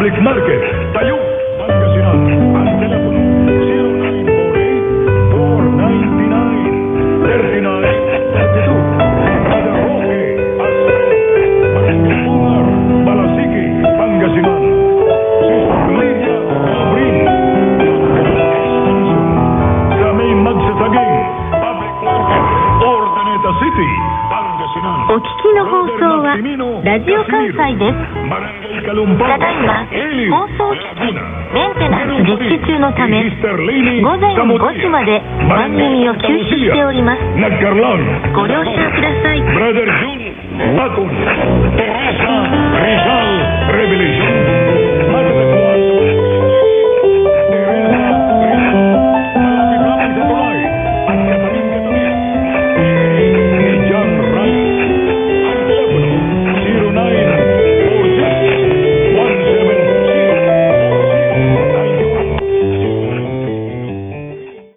Public Market, Tayo, Pangasinan. Ang telepono, 0948-499-3932. Brother Roque, Barangay Bungar, Balasiki, Pangasinan. Sister Lydia Gabriel, sa may magsasaging Public Market, Ordaneta City, Pangasinan. お聞きの放送はラジオ関西です。ただいま放送機器メンテナンス実施中のため午前5時まで番組を休止しております。ご了承ください。 Brother Jun Laton, Teresa Rizal Revelation.